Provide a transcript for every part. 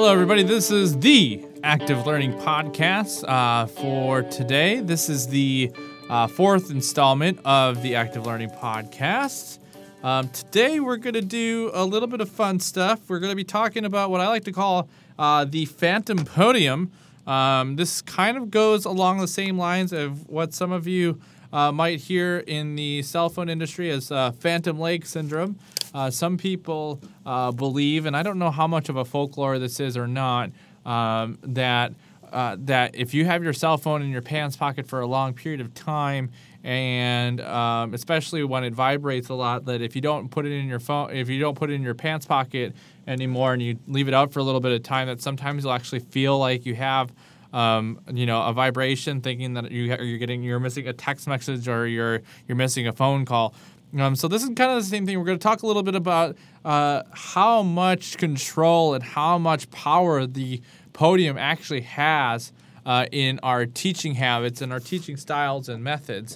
Hello, everybody. This is the Active Learning Podcast for today. This is the fourth installment of the Active Learning Podcast. Today, we're going to do a little bit of fun stuff. We're going to be talking about what I like to call the Phantom Podium. This kind of goes along the same lines of what some of you might hear in the cell phone industry as Phantom Leg Syndrome. Some people believe, and I don't know how much of a folklore this is or not, that if you have your cell phone in your pants pocket for a long period of time, and especially when it vibrates a lot, that if you don't put it in your phone, if you don't put it in your pants pocket anymore, and you leave it out for a little bit of time, that sometimes you'll actually feel like you have a vibration, thinking that you're missing a text message or you're missing a phone call. So this is kind of the same thing. We're going to talk a little bit about how much control and how much power the podium actually has in our teaching habits and our teaching styles and methods.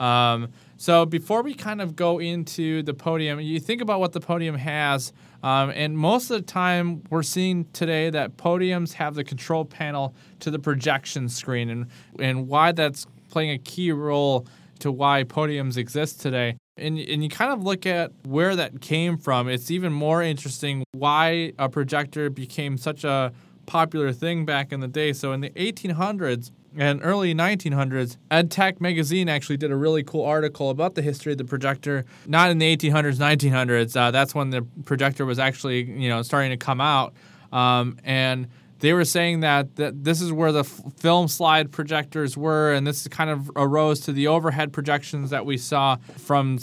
So before we kind of go into the podium, you think about what the podium has, and most of the time we're seeing today that podiums have the control panel to the projection screen, and why that's playing a key role to why podiums exist today. And you kind of look at where that came from. It's even more interesting why a projector became such a popular thing back in the day. So in the 1800s and early 1900s, EdTech magazine actually did a really cool article about the history of the projector. Not in the 1800s, 1900s. That's when the projector was actually starting to come out. And they were saying that this is where the film slide projectors were, and this kind of arose to the overhead projections that we saw from,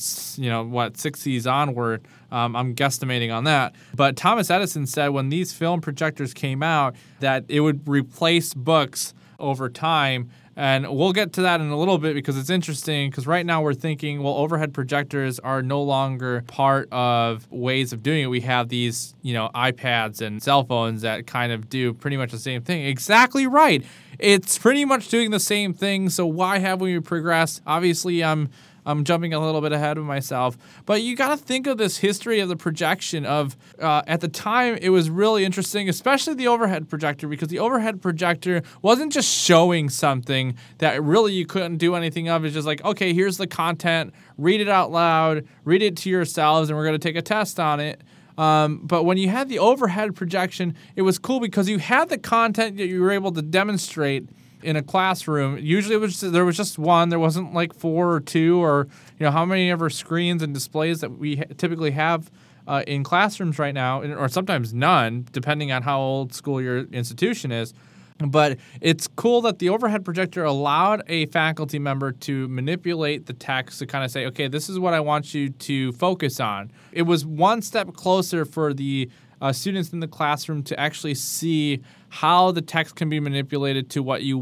60s onward. I'm guesstimating on that. But Thomas Edison said when these film projectors came out that it would replace books over time. And we'll get to that in a little bit because it's interesting, because right now we're thinking, well, overhead projectors are no longer part of ways of doing it. We have these, iPads and cell phones that kind of do pretty much the same thing. Exactly right. It's pretty much doing the same thing. So why have we progressed? Obviously, I'm jumping a little bit ahead of myself. But you got to think of this history of the projection of, at the time, it was really interesting, especially the overhead projector, because the overhead projector wasn't just showing something that really you couldn't do anything of. It's just like, okay, here's the content, read it out loud, read it to yourselves, and we're going to take a test on it. But when you had the overhead projection, it was cool because you had the content that you were able to demonstrate in a classroom. Usually there was just one. There wasn't like four or two or how many ever screens and displays that we typically have in classrooms right now, or sometimes none, depending on how old school your institution is. But it's cool that the overhead projector allowed a faculty member to manipulate the text to kind of say, okay, this is what I want you to focus on. It was one step closer for the students in the classroom to actually see how the text can be manipulated to what you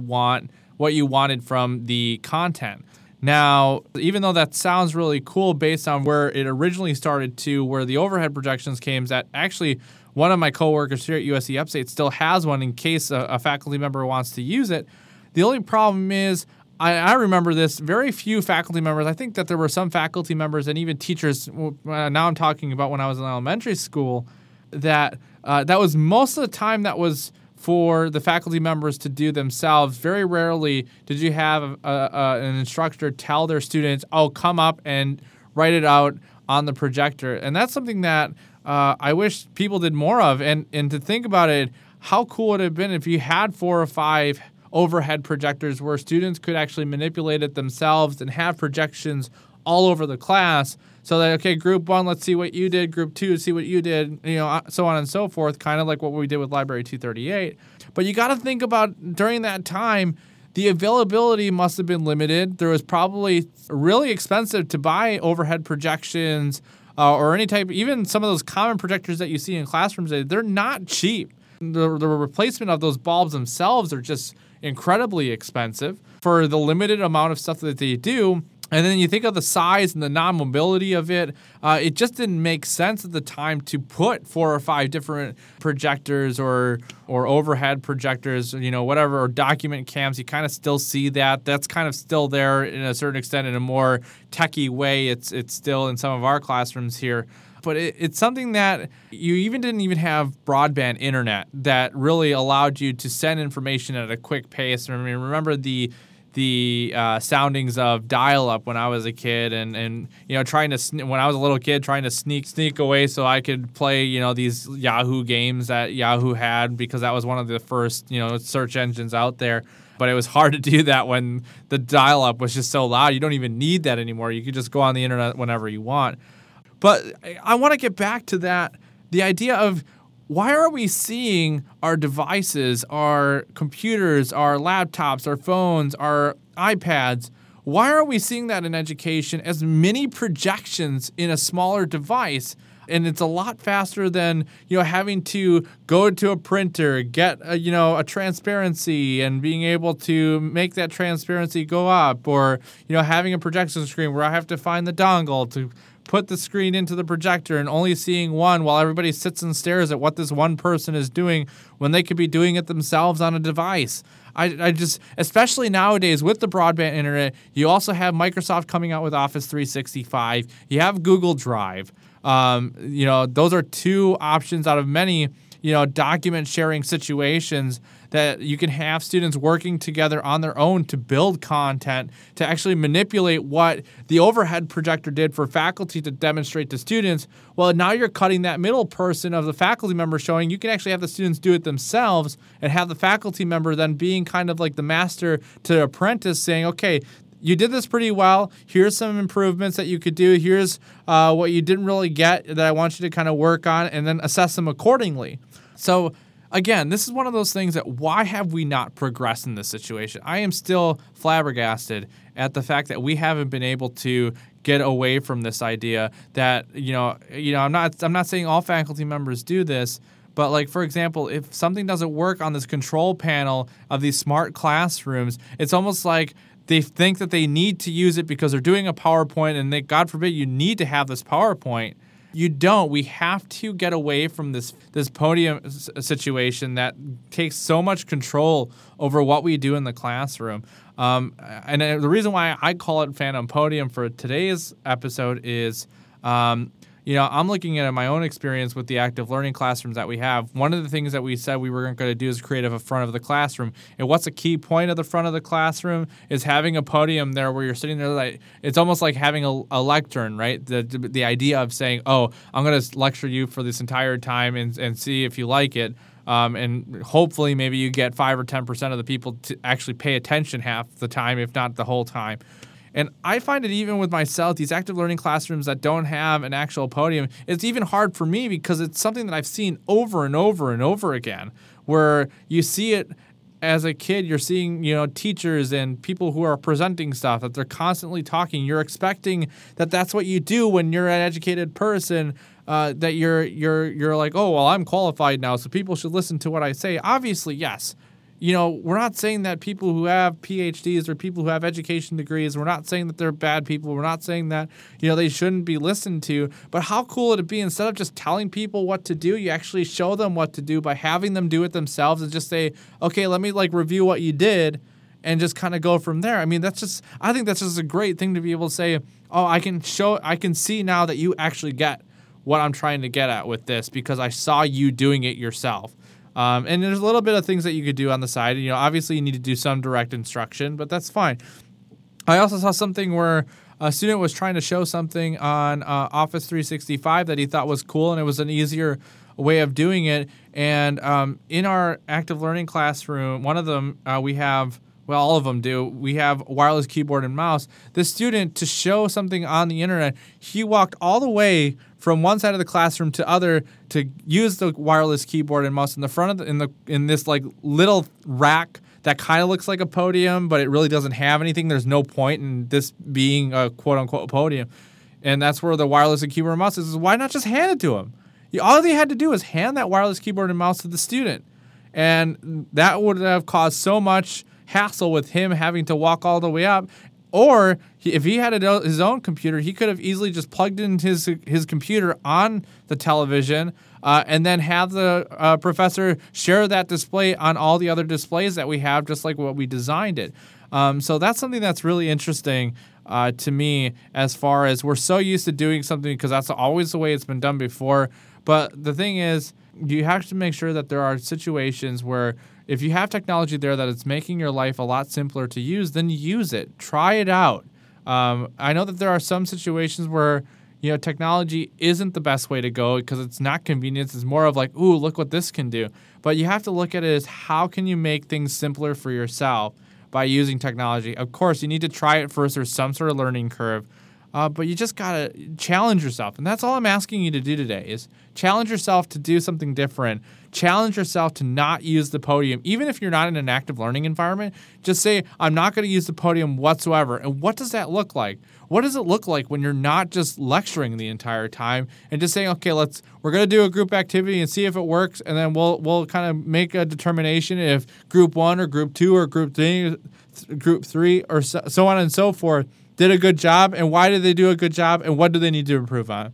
wanted from the content. Now, even though that sounds really cool based on where it originally started to where the overhead projections came, that actually one of my coworkers here at USC Upstate still has one in case a faculty member wants to use it. The only problem is, I remember this, very few faculty members, I think that there were some faculty members and even teachers, now I'm talking about when I was in elementary school, that was most of the time that was for the faculty members to do themselves. Very rarely did you have an instructor tell their students, oh, come up and write it out on the projector. And that's something that I wish people did more of. And to think about it, how cool would it have been if you had 4 or 5 overhead projectors where students could actually manipulate it themselves and have projections all over the class, so that, okay, group 1, let's see what you did, group 2, see what you did, so on and so forth, kind of like what we did with Library 238. But you got to think about during that time, the availability must have been limited. There was probably really expensive to buy overhead projections or any type, even some of those common projectors that you see in classrooms, they're not cheap. The replacement of those bulbs themselves are just incredibly expensive for the limited amount of stuff that they do. And then you think of the size and the non-mobility of it. It just didn't make sense at the time to put 4 or 5 different projectors or overhead projectors, whatever, or document cams. You kind of still see that. That's kind of still there in a certain extent in a more techie way. It's still in some of our classrooms here. but it's something that you didn't even have broadband internet that really allowed you to send information at a quick pace. I mean, remember the soundings of dial-up when I was a kid, and trying to when I was a little kid, trying to sneak away so I could play these Yahoo games that Yahoo had, because that was one of the first search engines out there. But it was hard to do that when the dial-up was just so loud. You don't even need that anymore. You could just go on the internet whenever you want. But I want to get back to that, the idea of why are we seeing our devices, our computers, our laptops, our phones, our iPads, why are we seeing that in education as mini projections in a smaller device? And it's a lot faster than having to go to a printer, get a transparency, and being able to make that transparency go up, or having a projection screen where I have to find the dongle to put the screen into the projector and only seeing one while everybody sits and stares at what this one person is doing when they could be doing it themselves on a device. I just, especially nowadays with the broadband internet, you also have Microsoft coming out with Office 365. You have Google Drive. Those are two options out of many, document sharing situations that you can have students working together on their own to build content, to actually manipulate what the overhead projector did for faculty to demonstrate to students. Well, now you're cutting that middle person of the faculty member showing. You can actually have the students do it themselves and have the faculty member then being kind of like the master to apprentice, saying, okay, you did this pretty well. Here's some improvements that you could do. Here's what you didn't really get that I want you to kind of work on, and then assess them accordingly. So again, this is one of those things that why have we not progressed in this situation? I am still flabbergasted at the fact that we haven't been able to get away from this idea that, I'm not saying all faculty members do this, but like, for example, if something doesn't work on this control panel of these smart classrooms, it's almost like they think that they need to use it because they're doing a PowerPoint, and they, God forbid, you need to have this PowerPoint. You don't. We have to get away from this podium situation that takes so much control over what we do in the classroom. And the reason why I call it Phantom Podium for today's episode is, I'm looking at my own experience with the active learning classrooms that we have. One of the things that we said we were going to do is create a front of the classroom. And what's a key point of the front of the classroom is having a podium there where you're sitting there. Like, it's almost like having a lectern, right? The idea of saying, oh, I'm going to lecture you for this entire time and see if you like it. And hopefully maybe you get 5 or 10% of the people to actually pay attention half the time, if not the whole time. And I find it even with myself, these active learning classrooms that don't have an actual podium, it's even hard for me because it's something that I've seen over and over and over again, where you see it as a kid, you're seeing, teachers and people who are presenting stuff, that they're constantly talking. You're expecting that that's what you do when you're an educated person, that you're like, oh, well, I'm qualified now, so people should listen to what I say. Obviously, yes. We're not saying that people who have PhDs or people who have education degrees, we're not saying that they're bad people. We're not saying that, they shouldn't be listened to. But how cool would it be, instead of just telling people what to do, you actually show them what to do by having them do it themselves and just say, okay, let me review what you did and just kind of go from there. I mean, I think that's just a great thing to be able to say, oh, I can see now that you actually get what I'm trying to get at with this because I saw you doing it yourself. And there's a little bit of things that you could do on the side. Obviously you need to do some direct instruction, but that's fine. I also saw something where a student was trying to show something on Office 365 that he thought was cool, and it was an easier way of doing it. And in our active learning classroom, one of them we have, well, all of them do, we have wireless keyboard and mouse. The student, to show something on the internet, he walked all the way from one side of the classroom to other to use the wireless keyboard and mouse in the front of in this little rack that kind of looks like a podium, but it really doesn't have anything. There's no point in this being a quote unquote podium, and that's where the wireless and keyboard and mouse is. Why not just hand it to him? All they had to do was hand that wireless keyboard and mouse to the student, and that would have caused so much hassle with him having to walk all the way up. Or if he had his own computer, he could have easily just plugged in his computer on the television and then have the professor share that display on all the other displays that we have, just like what we designed it. So that's something that's really interesting to me, as far as we're so used to doing something because that's always the way it's been done before. But the thing is, you have to make sure that there are situations where if you have technology there that it's making your life a lot simpler to use, then use it. Try it out. I know that there are some situations where technology isn't the best way to go because it's not convenient. It's more of like, ooh, look what this can do. But you have to look at it as how can you make things simpler for yourself by using technology. Of course, you need to try it first. There's some sort of learning curve. But you just got to challenge yourself. And that's all I'm asking you to do today is challenge yourself to do something different. Challenge yourself to not use the podium. Even if you're not in an active learning environment, just say, I'm not going to use the podium whatsoever. And what does that look like? What does it look like when you're not just lecturing the entire time and just saying, okay, we're going to do a group activity and see if it works. And then we'll kind of make a determination if group 1 or group 2 or group 3 or so on and so forth did a good job, and why did they do a good job, and what do they need to improve on?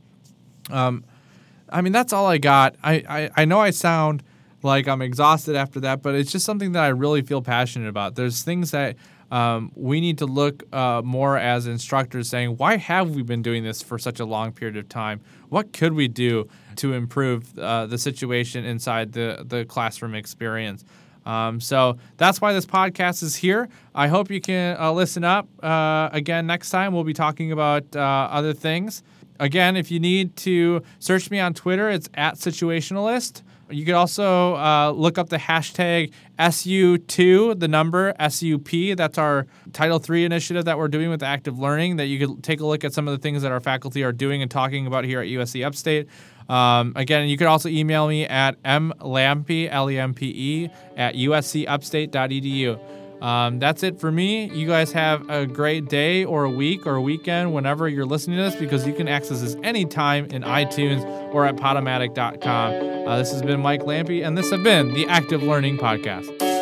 That's all I got. I know I sound like I'm exhausted after that, but it's just something that I really feel passionate about. There's things that we need to look more as instructors saying, why have we been doing this for such a long period of time? What could we do to improve the situation inside the classroom experience? So that's why this podcast is here. I hope you can listen up. Again, next time we'll be talking about other things. Again, if you need to search me on Twitter, it's @Situationalist. You could also look up the hashtag SU2, the number SUP. That's our Title III initiative that we're doing with active learning, that you could take a look at some of the things that our faculty are doing and talking about here at USC Upstate. Again, you could also email me at mlampe, Lempe, at uscupstate.edu. That's it for me. You guys have a great day or a week or a weekend whenever you're listening to this, because you can access this anytime in iTunes or at Podomatic.com. This has been Mike Lampe, and this has been the Active Learning Podcast.